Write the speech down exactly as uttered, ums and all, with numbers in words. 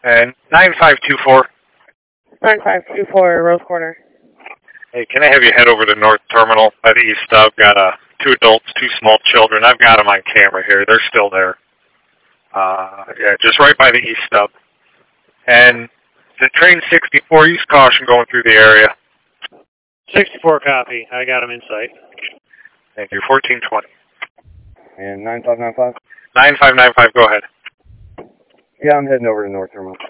And nine five two four. nine five two four, Rose Corner. Hey, can I have you head over to North Terminal by the East Stub? Got uh, two adults, two small children. I've got them on camera here. They're still there. Uh, yeah, just right by the East Stub. And the train sixty-four, use caution going through the area. sixty-four copy. I got them in sight. Thank you. fourteen twenty. And nine five nine five? nine five nine five, go ahead. Yeah, I'm heading over to North Terminal.